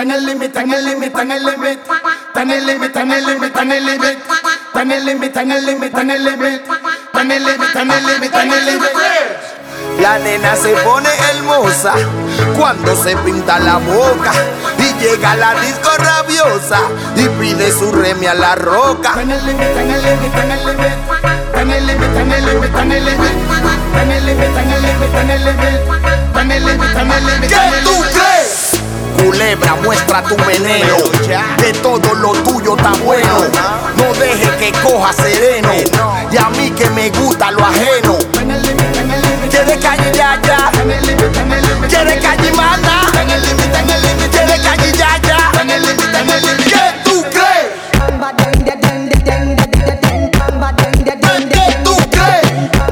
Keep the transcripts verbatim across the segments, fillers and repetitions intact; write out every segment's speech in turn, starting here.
Tan el limit, tan el limit, tan el limit. Tan el limit, tan el limit, tan el limit. Tan el limit, tan el limit, tan el limit. Tan el limit, tan el limit, tan el limit. La nena se pone hermosa cuando se pinta la boca y llega a la disco rabiosa y pide su remi a la roca. Tan el limit, tan el limit, tan el limit. Tan el limit, tan el limit, tan el limit. Tan el limit, tan el limit, tan el limit. Tan el limit, tan el limit. ¿Qué tú crees? Culebra, muestra tu veneno, que todo lo tuyo está bueno. No dejes que coja sereno, y a mí que me gusta lo ajeno. Quiere calle ya ya, quiere calle mana, quiere calle ya ya. ¿Qué tú crees? ¿Qué tú crees?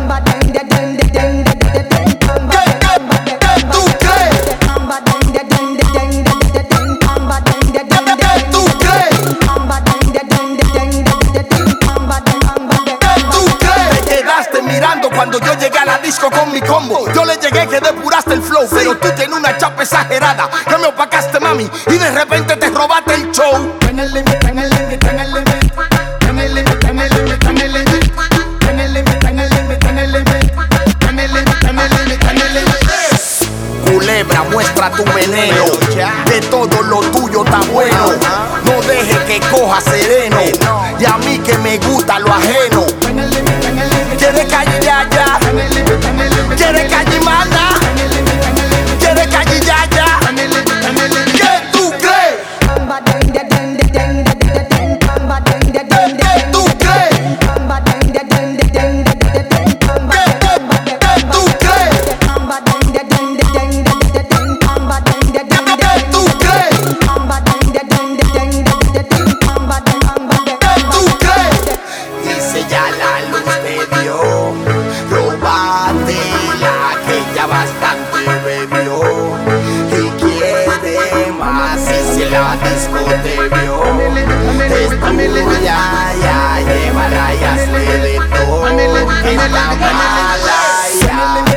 Cuando yo llegué a la disco con mi combo, yo le llegué que depuraste el flow, pero tú tienes una chapa exagerada que me opacaste, mami, y de repente te robaste el show. Tan el limit, tan el limit, tan el limit. Tan el limit, tan el limit, tan el limit. Tan el limit, tan el limit, tan el limit. Tan el limit, tan el limit, tan el limit. Culebra, muestra tu veneno, que todo lo tuyo está bueno. No dejes que coja sereno, y a mí que me gusta lo ajeno. Quiere calle ya ya, quiere calle mana, quiere calle ya ya. ¿Qué tú crees? ¿Qué tú crees? ¿Qué tú crees? Dice ya la luz te dio, róbatela que ya bastante bebió y quiere más y si la disco te vio. Es tuya, ya llévala y hazle de todo, es la mala ya.